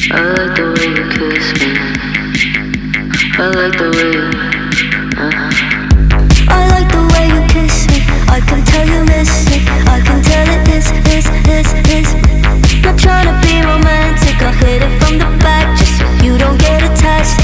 I like the way you kiss me. I like the way you, I like the way you kiss me. I can tell you miss it. I can tell it is. Not trying to be romantic. I'll hit it from the back just so you don't get attached.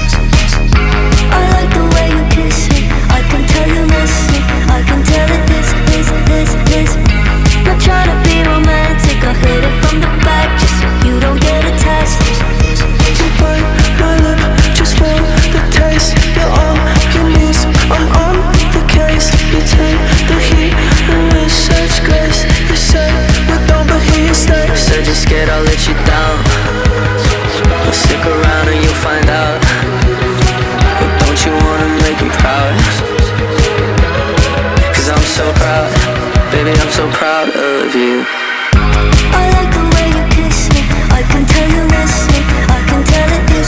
I like the way you kiss me. I can tell you miss it. I can tell it is. Not trying to be romantic. I'll hit it from the back just so you don't get attached. You bite my lip just for the taste. You're on your knees, I'm on the case. You take the heat and with such grace. You say we're done but here you stay. said you're scared I'll let you down. Well, stick around and you'll find out. But don't you wanna make me proud? Cause I'm so proud, baby, I'm so proud of you. I like the way you kiss me. I can tell you miss me. I can tell it is.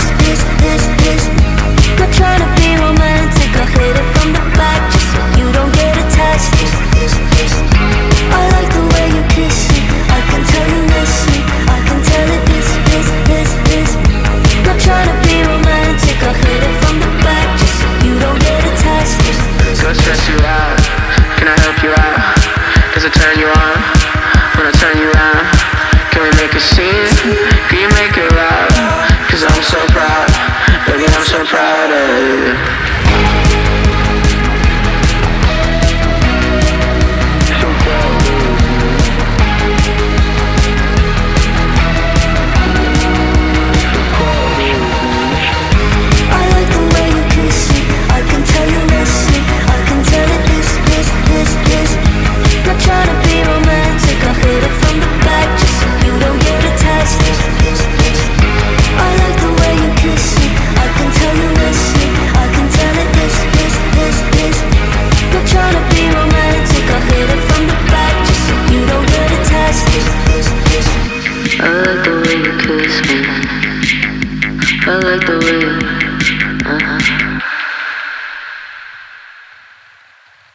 Not trying to be romantic. I'll hit it from the back just so you don't get attached. I like the way you kiss me. I can tell you miss me. I can tell it is. Not trying to be romantic. I'll hit it from the back just so you don't get attached. Do I stress you out? Can I help you out? Does it turn you on? When I turn you around, can we make a scene? Can you make it loud? Cause I'm so proud, baby, I'm so proud of you. I like the way you kiss me. I can tell you miss me. I can tell it is. Not trying to be romantic. I'll hit it from the back just so you don't get attached. I like the way you kiss me. I can tell you miss me. I can tell it is. Not trying to be romantic. I'll hit it from the back just so you don't get attached. I like the way you kiss me. I like the way you,